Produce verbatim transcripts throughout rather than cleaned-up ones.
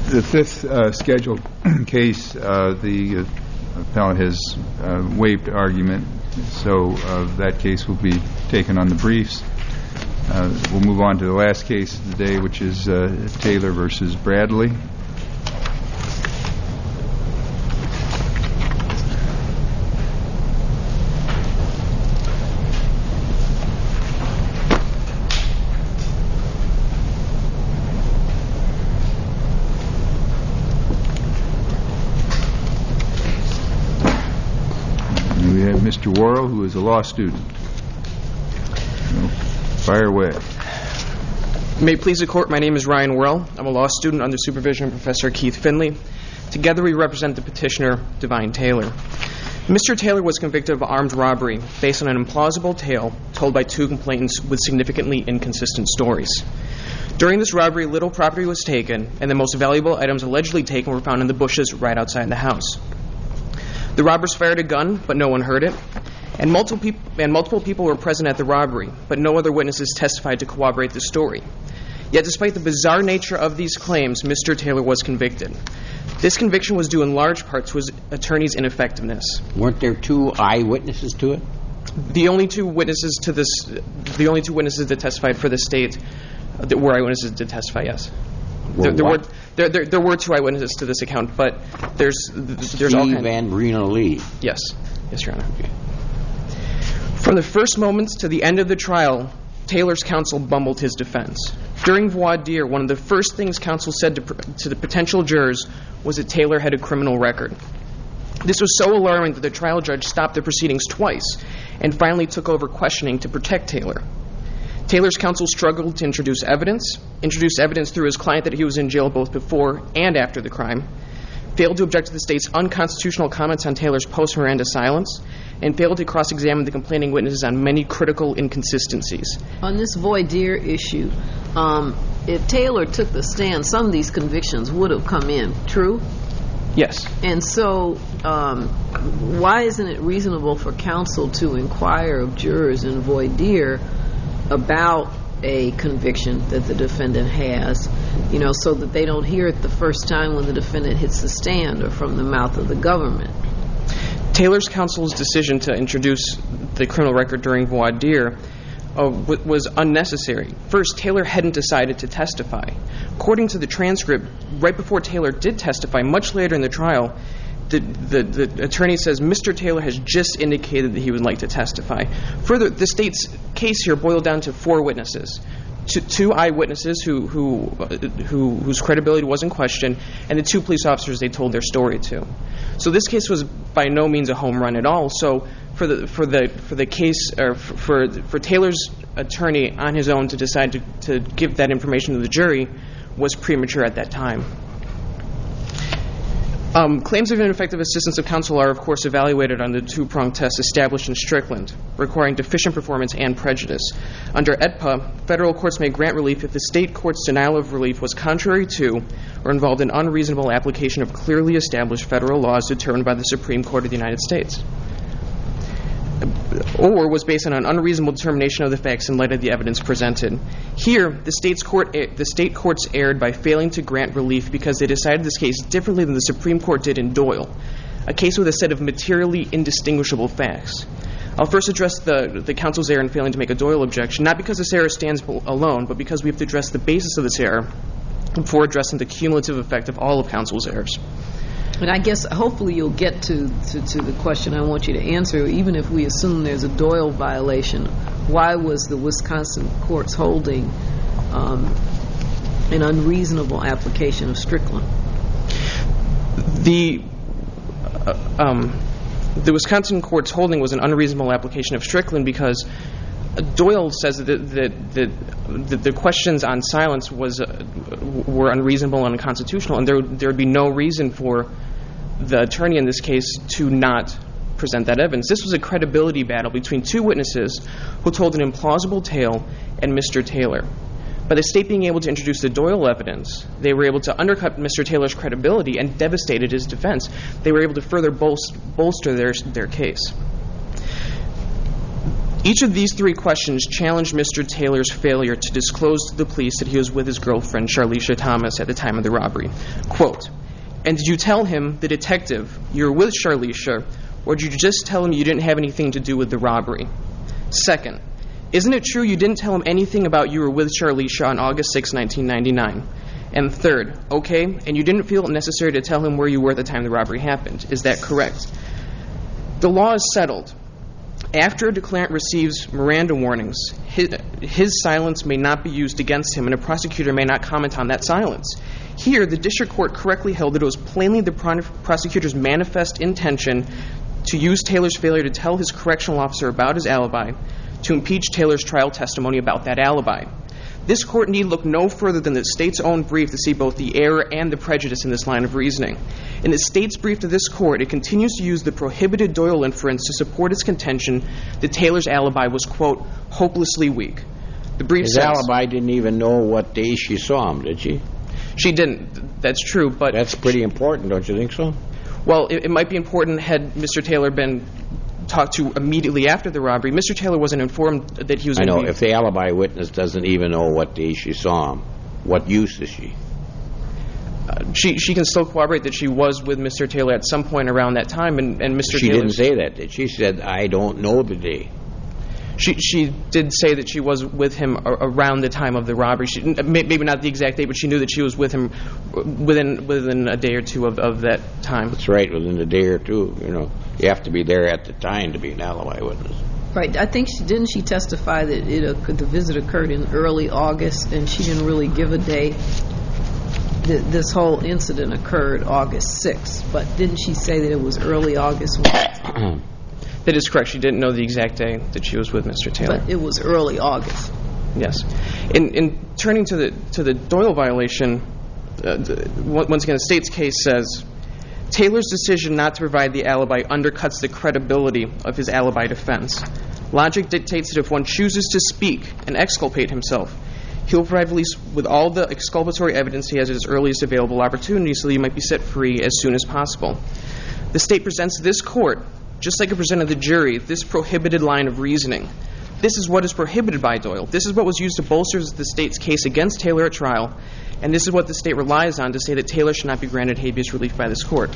The fifth uh, scheduled case, uh, the uh, appellant has uh, waived argument, so uh, that case will be taken on the briefs. Uh, we'll move on to the last case of the day, which is uh, Taylor versus Bradley. We have Mister Worrell, who is a law student. Fire away. May it please the Court, my name is Ryan Worrell. I'm a law student under supervision of Professor Keith Finley. Together we represent the petitioner, Divine Taylor. Mister Taylor was convicted of armed robbery based on an implausible tale told by two complainants with significantly inconsistent stories. During this robbery, little property was taken, and the most valuable items allegedly taken were found in the bushes right outside the house. The robbers fired a gun, but no one heard it, and multiple, peop- and multiple people were present at the robbery, but no other witnesses testified to corroborate the story. Yet despite the bizarre nature of these claims, Mister Taylor was convicted. This conviction was due in large part to his attorney's ineffectiveness. Weren't there two eyewitnesses to it? The only two witnesses to this, the only two witnesses that testified for the state uh, were eyewitnesses that testify, yes. Well, there, there were what? there, there there were two eyewitnesses to this account, but there's there's Steve all kinds. and Rena Lee. Yes, yes, Your Honor. From the first moments to the end of the trial, Taylor's counsel bumbled his defense. During voir dire, one of the first things counsel said to, to the potential jurors was that Taylor had a criminal record. This was so alarming that the trial judge stopped the proceedings twice and finally took over questioning to protect Taylor. Taylor's counsel struggled to introduce evidence, introduced evidence through his client that he was in jail both before and after the crime, failed to object to the state's unconstitutional comments on Taylor's post-Miranda silence, and failed to cross-examine the complaining witnesses on many critical inconsistencies. On this voir dire issue, um, if Taylor took the stand, some of these convictions would have come in, true? Yes. And so um, why isn't it reasonable for counsel to inquire of jurors in voir dire about a conviction that the defendant has, you know, so that they don't hear it the first time when the defendant hits the stand or from the mouth of the government? Taylor's counsel's decision to introduce the criminal record during voir dire uh, w- was unnecessary. First, Taylor hadn't decided to testify. According to the transcript, right before Taylor did testify, much later in the trial, The, the, the attorney says Mister Taylor has just indicated that he would like to testify. Further, the state's case here boiled down to four witnesses. Two, two eyewitnesses who, who, who, whose credibility was in question, and the two police officers they told their story to. So this case was by no means a home run at all. So for the for the for the case, or for for Taylor's attorney on his own to decide to, to give that information to the jury was premature at that time. Um, claims of ineffective assistance of counsel are, of course, evaluated on the two-pronged test established in Strickland, requiring deficient performance and prejudice. Under E D P A, federal courts may grant relief if the state court's denial of relief was contrary to or involved in unreasonable application of clearly established federal laws determined by the Supreme Court of the United States, or was based on an unreasonable determination of the facts in light of the evidence presented. Here, the state's court, the state courts erred by failing to grant relief because they decided this case differently than the Supreme Court did in Doyle, a case with a set of materially indistinguishable facts. I'll first address the, the counsel's error in failing to make a Doyle objection, not because this error stands alone, but because we have to address the basis of this error before addressing the cumulative effect of all of counsel's errors. And I guess hopefully you'll get to, to, to the question I want you to answer. Even if we assume there's a Doyle violation, why was the Wisconsin court's holding um, an unreasonable application of Strickland? The uh, um, the Wisconsin court's holding was an unreasonable application of Strickland because Doyle says that the, that the, the questions on silence was uh, were unreasonable and unconstitutional, and there there would be no reason for the attorney in this case to not present that evidence. This was a credibility battle between two witnesses who told an implausible tale and Mister Taylor. By the state being able to introduce the Doyle evidence, they were able to undercut Mister Taylor's credibility and devastated his defense. They were able to further bolster, bolster their their case. Each of these three questions challenged Mister Taylor's failure to disclose to the police that he was with his girlfriend, Charlicia Thomas, at the time of the robbery. Quote, "And did you tell him, the detective, you were with Charlicia, or did you just tell him you didn't have anything to do with the robbery? Second, isn't it true you didn't tell him anything about you were with Charlicia on August sixth, nineteen ninety-nine? And third, okay, and you didn't feel it necessary to tell him where you were at the time the robbery happened. Is that correct?" The law is settled. After a declarant receives Miranda warnings, his, his silence may not be used against him, and a prosecutor may not comment on that silence. Here, the district court correctly held that it was plainly the prosecutor's manifest intention to use Taylor's failure to tell his correctional officer about his alibi to impeach Taylor's trial testimony about that alibi. This court need look no further than the state's own brief to see both the error and the prejudice in this line of reasoning. In the state's brief to this court, it continues to use the prohibited Doyle inference to support its contention that Taylor's alibi was, quote, hopelessly weak. The brief His says, alibi didn't even know what day she saw him, did she? She didn't. That's true, but... That's pretty important, don't you think so? Well, it, it might be important had Mister Taylor been talked to immediately after the robbery. Mister Taylor wasn't informed that he was I going know. to be... If the alibi witness doesn't even know what day she saw him, what use is she? Uh, she she can still corroborate that she was with Mister Taylor at some point around that time, and, and Mister She Taylor... didn't say that, did she? She said, I don't know the day. She she did say that she was with him a, around the time of the robbery. She, maybe not the exact date, but she knew that she was with him within within a day or two of, of that time. That's right, within a day or two. You know, you have to be there at the time to be an alibi witness. Right. I think she didn't. She testify that it uh, the visit occurred in early August, and she didn't really give a date. Th- this whole incident occurred August sixth, but didn't she say that it was early August? When That is correct. She didn't know the exact day that she was with Mister Taylor. But it was early August. Yes. In in turning to the to the Doyle violation, uh, the, once again, the state's case says Taylor's decision not to provide the alibi undercuts the credibility of his alibi defense. Logic dictates that if one chooses to speak and exculpate himself, he'll provide police with all the exculpatory evidence he has at his earliest available opportunity so that he might be set free as soon as possible. The state presents this court, just like it presented the jury, this prohibited line of reasoning. This is what is prohibited by Doyle. This is what was used to bolster the state's case against Taylor at trial, and this is what the state relies on to say that Taylor should not be granted habeas relief by this court.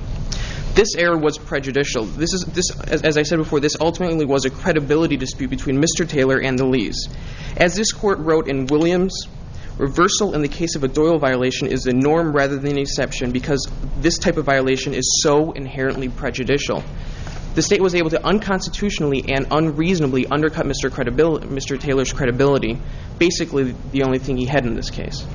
This error was prejudicial. This is this, as, as I said before, this ultimately was a credibility dispute between Mister Taylor and the Lees. As this court wrote in Williams, reversal in the case of a Doyle violation is the norm rather than the exception because this type of violation is so inherently prejudicial. The state was able to unconstitutionally and unreasonably undercut Mister Credibil- Mister Taylor's credibility, basically the only thing he had in this case.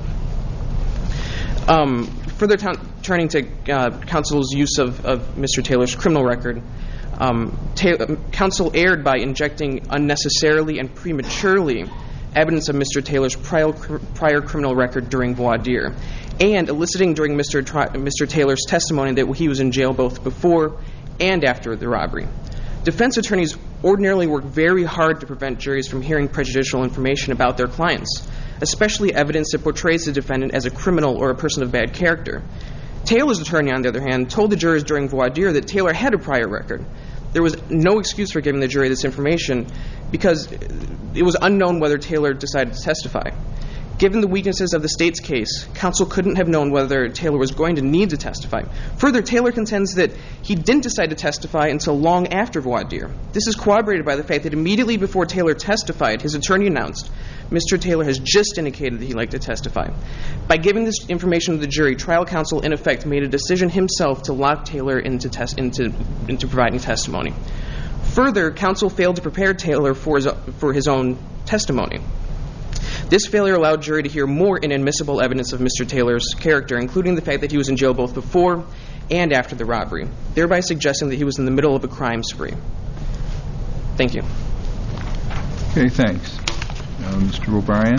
Um, further t- turning to uh, counsel's use of, of Mister Taylor's criminal record, um, ta- counsel erred by injecting unnecessarily and prematurely evidence of Mister Taylor's prior, prior criminal record during voir dire, and eliciting during Mister Tri- Mister Taylor's testimony that he was in jail both before and after the robbery. Defense attorneys ordinarily work very hard to prevent juries from hearing prejudicial information about their clients, especially evidence that portrays the defendant as a criminal or a person of bad character. Taylor's attorney, on the other hand, told the jurors during voir dire that Taylor had a prior record. There was no excuse for giving the jury this information because it was unknown whether Taylor decided to testify. Given the weaknesses of the state's case, counsel couldn't have known whether Taylor was going to need to testify. Further, Taylor contends that he didn't decide to testify until long after voir dire. This is corroborated by the fact that immediately before Taylor testified, his attorney announced, Mister Taylor has just indicated that he'd like to testify. By giving this information to the jury, trial counsel, in effect, made a decision himself to lock Taylor into, tes- into, into providing testimony. Further, counsel failed to prepare Taylor for his, for his own testimony. This failure allowed jury to hear more inadmissible evidence of Mister Taylor's character, including the fact that he was in jail both before and after the robbery, thereby suggesting that he was in the middle of a crime spree. Thank you. Okay, thanks. Uh, Mister O'Brien?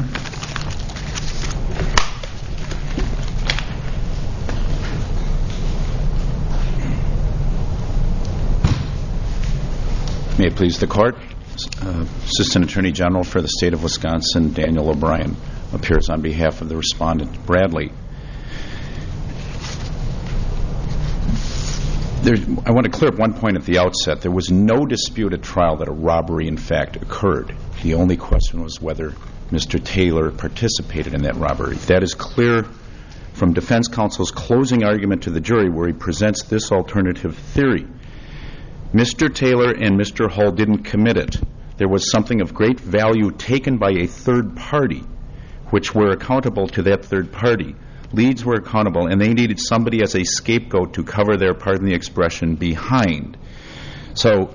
May it please the Court. Uh, Assistant Attorney General for the State of Wisconsin, Daniel O'Brien, appears on behalf of the respondent, Bradley. There's, I want to clear up one point at the outset. There was no dispute at trial that a robbery, in fact, occurred. The only question was whether Mister Taylor participated in that robbery. That is clear from defense counsel's closing argument to the jury, where he presents this alternative theory. Mister Taylor and Mister Hull didn't commit it. There was something of great value taken by a third party, which were accountable to that third party. Leads were accountable, and they needed somebody as a scapegoat to cover their, pardon the expression, behind. So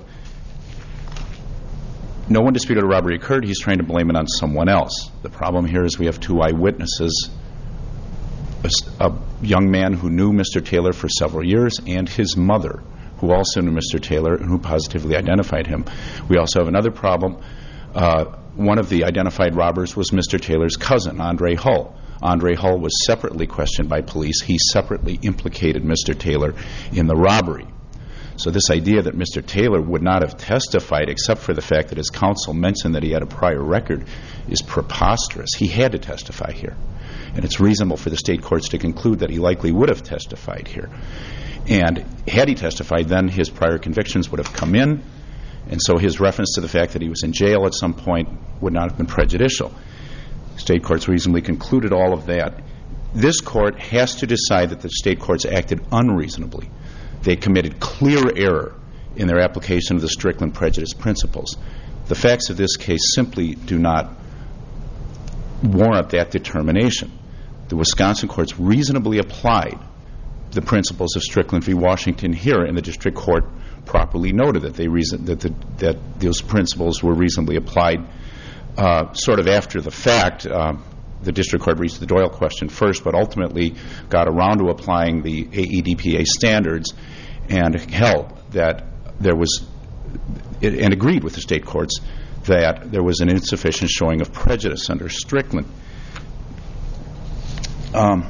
no one disputed a robbery occurred. He's trying to blame it on someone else. The problem here is we have two eyewitnesses, a, a young man who knew Mister Taylor for several years, and his mother, who also knew Mister Taylor and who positively identified him. We also have another problem. Uh, one of the identified robbers was Mister Taylor's cousin, Andre Hull. Andre Hull was separately questioned by police. He separately implicated Mister Taylor in the robbery. So this idea that Mister Taylor would not have testified except for the fact that his counsel mentioned that he had a prior record is preposterous. He had to testify here. And it's reasonable for the state courts to conclude that he likely would have testified here. And had he testified, then his prior convictions would have come in, and so his reference to the fact that he was in jail at some point would not have been prejudicial. State courts reasonably concluded all of that. This court has to decide that the state courts acted unreasonably. They committed clear error in their application of the Strickland prejudice principles. The facts of this case simply do not warrant that determination. The Wisconsin courts reasonably applied the principles of Strickland v. Washington here, and the district court properly noted that they reason, that, the, that those principles were reasonably applied uh, sort of after the fact. Uh, the district court reached the Doyle question first, but ultimately got around to applying the A E D P A standards and held that there was, and agreed with the state courts, that there was an insufficient showing of prejudice under Strickland. Um,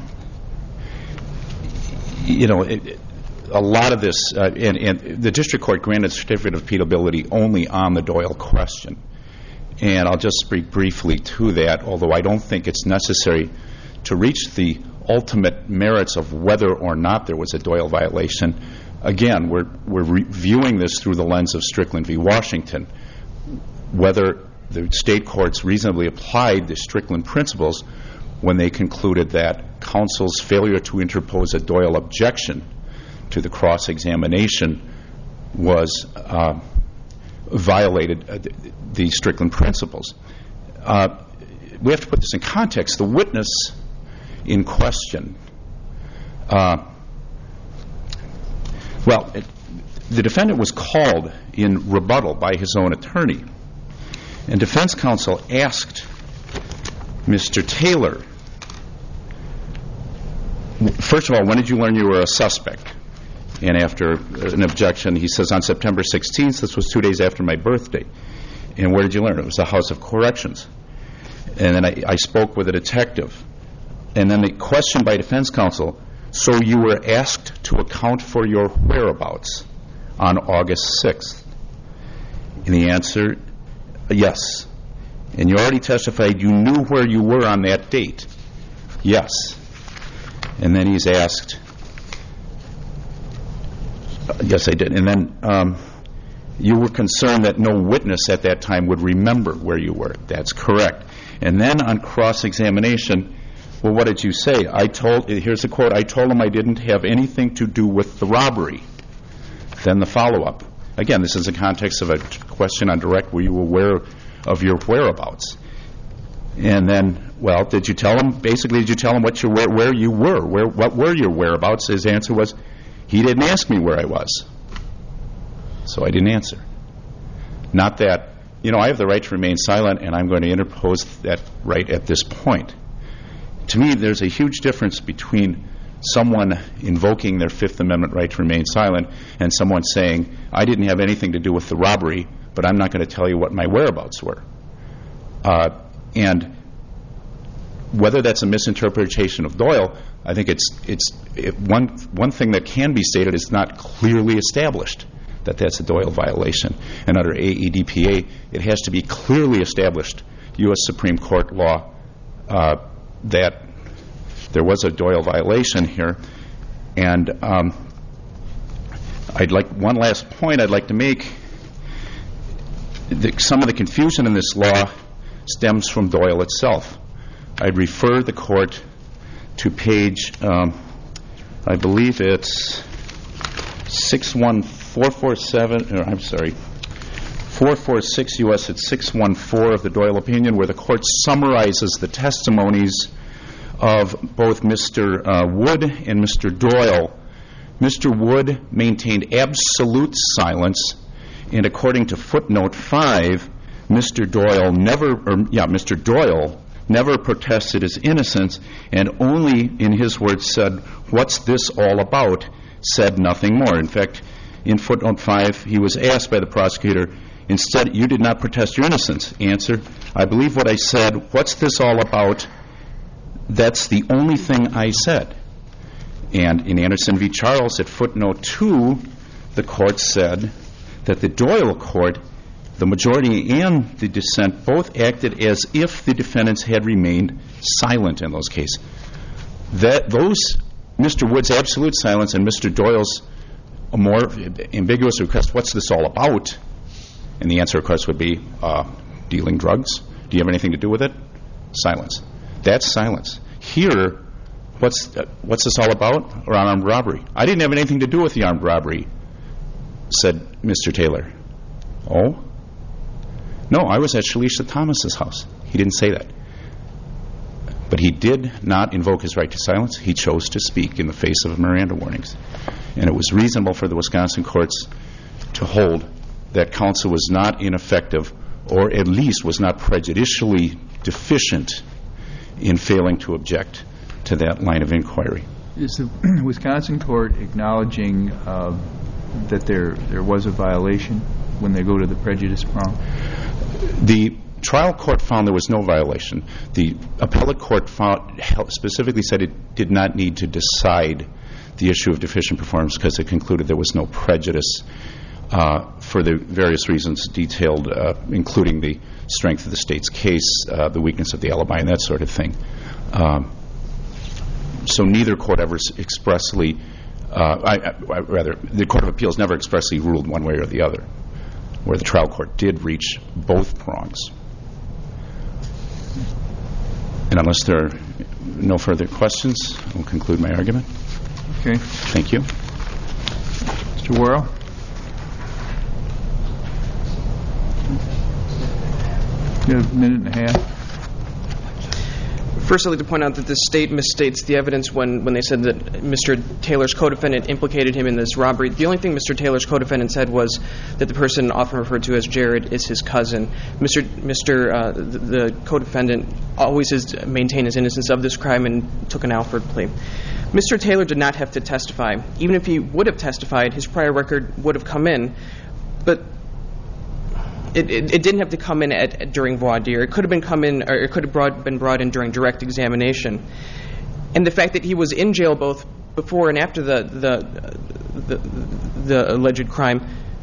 you know, it, it, a lot of this, uh, and, and the district court granted certificate of appealability only on the Doyle question. And I'll just speak briefly to that, although I don't think it's necessary to reach the ultimate merits of whether or not there was a Doyle violation. Again, we're, we're reviewing this through the lens of Strickland v. Washington, whether the state courts reasonably applied the Strickland principles when they concluded that counsel's failure to interpose a Doyle objection to the cross-examination was uh, violated uh, the Strickland principles. Uh, we have to put this in context. The witness in question, uh, well, it, the defendant was called in rebuttal by his own attorney, and defense counsel asked Mister Taylor, first of all, when did you learn you were a suspect? And after an objection, he says, on September sixteenth, this was two days after my birthday. And where did you learn? It was the House of Corrections. And then I, I spoke with a detective. And then the question by defense counsel, so you were asked to account for your whereabouts on August sixth? And the answer, yes. And you already testified you knew where you were on that date? Yes. And then he's asked, yes, I did. And then um, you were concerned that no witness at that time would remember where you were. That's correct. And then on cross-examination, well, what did you say? I told, here's the quote, I told him I didn't have anything to do with the robbery. Then the follow-up. Again, this is the context of a question on direct, were you aware of your whereabouts? And then, well, did you tell him, basically, did you tell him what you, where, where you were? Where, what were your whereabouts? His answer was, he didn't ask me where I was. So I didn't answer. Not that, you know, I have the right to remain silent, and I'm going to interpose that right at this point. To me, there's a huge difference between someone invoking their Fifth Amendment right to remain silent and someone saying, I didn't have anything to do with the robbery, but I'm not going to tell you what my whereabouts were. Uh, and whether that's a misinterpretation of Doyle, I think it's it's it, one one thing that can be stated is not clearly established that that's a Doyle violation. And under A E D P A, it has to be clearly established U S Supreme Court law uh, that there was a Doyle violation here. And um, I'd like one last point I'd like to make. The, some of the confusion in this law stems from Doyle itself. I'd refer the court to page, um, I believe it's six one four four seven, or I'm sorry, four forty-six U S at six one four of the Doyle opinion, where the court summarizes the testimonies of both Mister Uh, Wood and Mister Doyle. Mister Wood maintained absolute silence, and according to footnote five, Mister Doyle never, or yeah, Mister Doyle never protested his innocence, and only, in his words, said, "What's this all about?" Said nothing more. In fact, in footnote five, he was asked by the prosecutor, "Instead, you did not protest your innocence." Answer, "I believe what I said. What's this all about? That's the only thing I said." And in Anderson v. Charles, at footnote two, the court said that the Doyle court, the majority and the dissent, both acted as if the defendants had remained silent in those cases. That those, Mister Wood's absolute silence and Mister Doyle's a more ambiguous request, "What's this all about?" And the answer, of course, would be uh, dealing drugs. Do you have anything to do with it? Silence. That's silence. Here, what's uh, what's this all about? Or armed robbery? "I didn't have anything to do with the armed robbery," said Mister Taylor. "Oh? No, I was at Shalisha Thomas's house." He didn't say that. But he did not invoke his right to silence. He chose to speak in the face of Miranda warnings. And it was reasonable for the Wisconsin courts to hold that counsel was not ineffective, or at least was not prejudicially deficient in failing to object to that line of inquiry. Is the Wisconsin court acknowledging uh, that there there was a violation when they go to the prejudice prong? The trial court found there was no violation. The appellate court found, specifically said it did not need to decide the issue of deficient performance because it concluded there was no prejudice uh, for the various reasons detailed, uh, including the strength of the state's case, uh, the weakness of the alibi, and that sort of thing. Um, so neither court ever expressly, uh, I, I, rather, the Court of Appeals never expressly ruled one way or the other, where the trial court did reach both prongs. And unless there are no further questions, I'll conclude my argument. Okay. Thank you. Mister Worrell? You have a minute and a half. First, I'd like to point out that the state misstates the evidence when, when they said that Mister Taylor's co-defendant implicated him in this robbery. The only thing Mister Taylor's co-defendant said was that the person often referred to as Jared is his cousin. Mister Mister Uh, the, the co-defendant always has maintained his innocence of this crime and took an Alford plea. Mister Taylor did not have to testify. Even if he would have testified, his prior record would have come in. But It, it, it didn't have to come in at, at, during voir dire. It could have been come in, or it could have brought, been brought in during direct examination. And the fact that he was in jail both before and after the the the, the alleged crime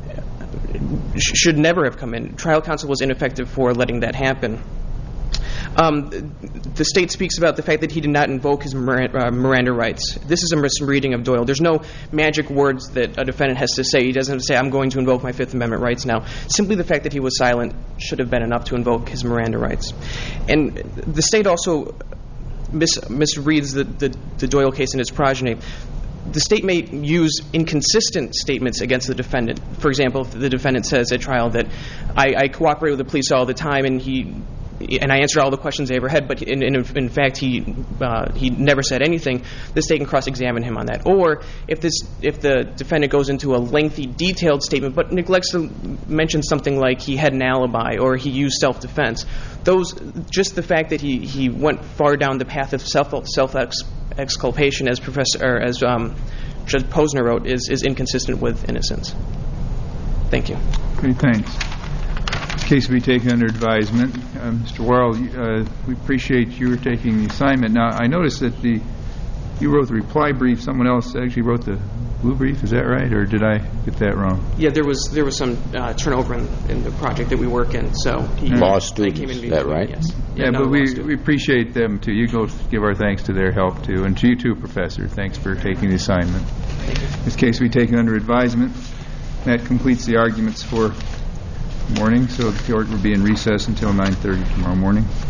sh- should never have come in. Trial counsel was ineffective for letting that happen. Um, the state speaks about the fact that he did not invoke his Miranda, uh, Miranda rights. This is a misreading of Doyle. There's no magic words that a defendant has to say. He doesn't have to say, "I'm going to invoke my Fifth Amendment rights now." Simply the fact that he was silent should have been enough to invoke his Miranda rights. And the state also mis- misreads the, the, the Doyle case and its progeny. The state may use inconsistent statements against the defendant. For example, if the defendant says at trial that I, I cooperate with the police all the time and he and I answered all the questions they ever had, but in, in, in fact he uh, he never said anything, the state can cross-examine him on that. Or if this if the defendant goes into a lengthy, detailed statement but neglects to mention something like he had an alibi or he used self-defense, those just the fact that he, he went far down the path of self self exculpation, as Professor or as um, Judge Posner wrote, is is inconsistent with innocence. Thank you. Okay, thanks. This case will be taken under advisement. Uh, Mister Worrell, uh, we appreciate you taking the assignment. Now, I noticed that the you wrote the reply brief. Someone else actually wrote the blue brief. Is that right, or did I get that wrong? Yeah, there was there was some uh, turnover in, in the project that we work in. So he, law they students, came in is that right? Yes. Yeah, no, but we, student. we appreciate them too. You go give our thanks to their help too, and to you too, Professor. Thanks for taking the assignment. This case will be taken under advisement. That completes the arguments for morning, so the court will be in recess until nine thirty tomorrow morning.